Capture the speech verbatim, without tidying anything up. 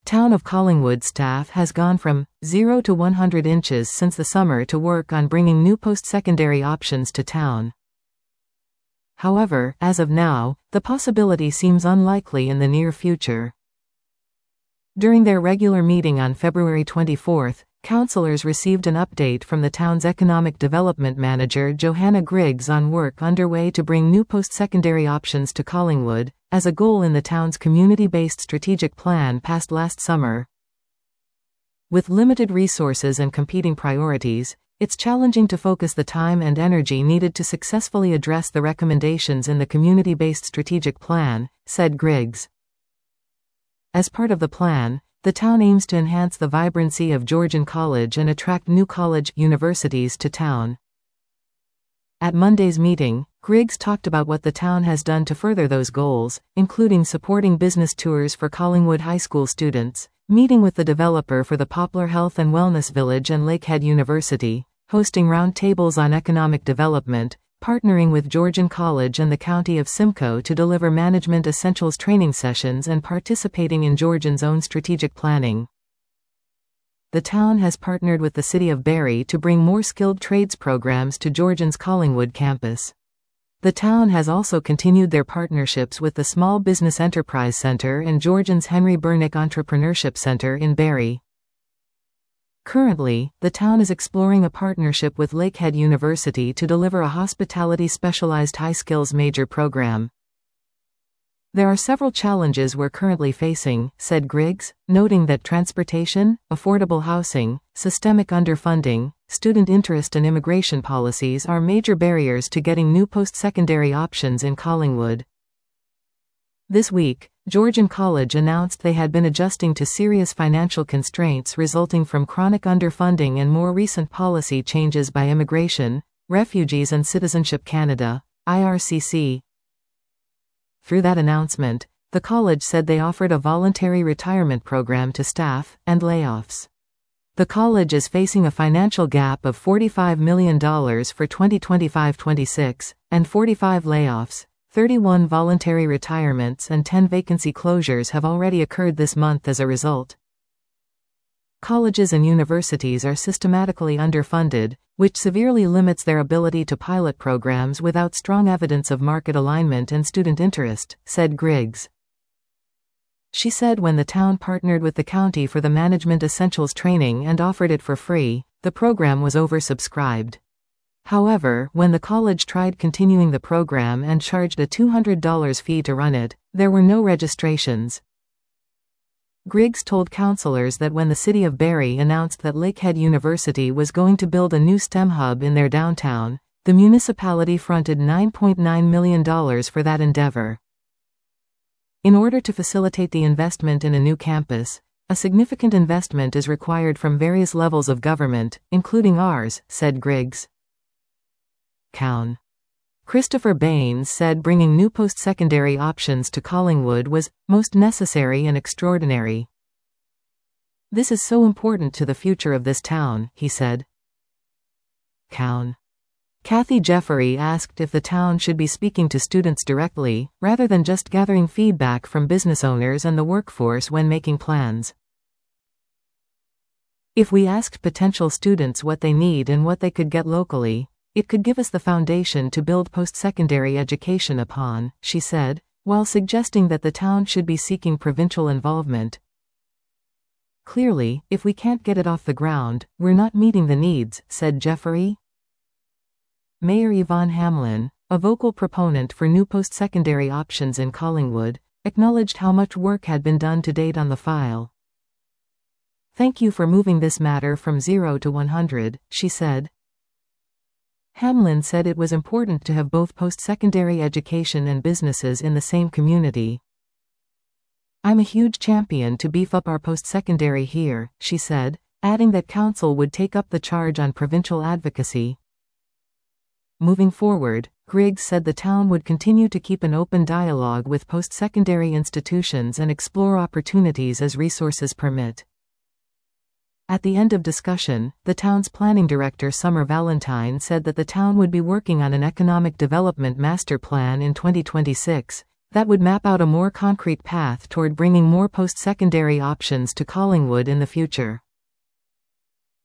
Town of Collingwood staff has gone from zero to one hundred inches since the summer to work on bringing new post-secondary options to town. However, as of now, the possibility seems unlikely in the near future. During their regular meeting on February twenty-fourth, councillors received an update from the town's economic development manager Johanna Griggs on work underway to bring new post-secondary options to Collingwood, as a goal in the town's community-based strategic plan passed last summer. With limited resources and competing priorities, it's challenging to focus the time and energy needed to successfully address the recommendations in the community-based strategic plan, said Griggs. As part of the plan, the town aims to enhance the vibrancy of Georgian College and attract new college universities to town. At Monday's meeting, Griggs talked about what the town has done to further those goals, including supporting business tours for Collingwood High School students, meeting with the developer for the Poplar Health and Wellness Village and Lakehead University, hosting roundtables on economic development, partnering with Georgian College and the County of Simcoe to deliver management essentials training sessions, and participating in Georgian's own strategic planning. The town has partnered with the City of Barrie to bring more skilled trades programs to Georgian's Collingwood campus. The town has also continued their partnerships with the Small Business Enterprise Centre and Georgian's Henry Bernick Entrepreneurship Centre in Barrie. Currently, the town is exploring a partnership with Lakehead University to deliver a hospitality specialized high skills major program. There are several challenges we're currently facing, said Griggs, noting that transportation, affordable housing, systemic underfunding, student interest and immigration policies are major barriers to getting new post-secondary options in Collingwood. This week, Georgian College announced they had been adjusting to serious financial constraints resulting from chronic underfunding and more recent policy changes by Immigration, Refugees and Citizenship Canada, I R C C. Through that announcement, the college said they offered a voluntary retirement program to staff, and layoffs. The college is facing a financial gap of forty-five million dollars for twenty twenty-five twenty-six, and forty-five layoffs. thirty-one voluntary retirements and ten vacancy closures have already occurred this month as a result. Colleges and universities are systematically underfunded, which severely limits their ability to pilot programs without strong evidence of market alignment and student interest, said Griggs. She said when the town partnered with the county for the Management Essentials training and offered it for free, the program was oversubscribed. However, when the college tried continuing the program and charged a two hundred dollars fee to run it, there were no registrations. Griggs told councillors that when the City of Barrie announced that Lakehead University was going to build a new STEM hub in their downtown, the municipality fronted nine point nine million dollars for that endeavor. In order to facilitate the investment in a new campus, a significant investment is required from various levels of government, including ours, said Griggs. Cown. Christopher Baines said bringing new post-secondary options to Collingwood was most necessary and extraordinary. This is so important to the future of this town, he said. Cown. Kathy Jeffery asked if the town should be speaking to students directly, rather than just gathering feedback from business owners and the workforce when making plans. If we asked potential students what they need and what they could get locally, it could give us the foundation to build post-secondary education upon, she said, while suggesting that the town should be seeking provincial involvement. Clearly, if we can't get it off the ground, we're not meeting the needs, said Jeffery. Mayor Yvonne Hamlin, a vocal proponent for new post-secondary options in Collingwood, acknowledged how much work had been done to date on the file. Thank you for moving this matter from zero to one hundred, she said. Hamlin said it was important to have both post-secondary education and businesses in the same community. I'm a huge champion to beef up our post-secondary here, she said, adding that council would take up the charge on provincial advocacy. Moving forward, Griggs said the town would continue to keep an open dialogue with post-secondary institutions and explore opportunities as resources permit. At the end of discussion, the town's planning director Summer Valentine said that the town would be working on an economic development master plan in twenty twenty-six, That would map out a more concrete path toward bringing more post-secondary options to Collingwood in the future.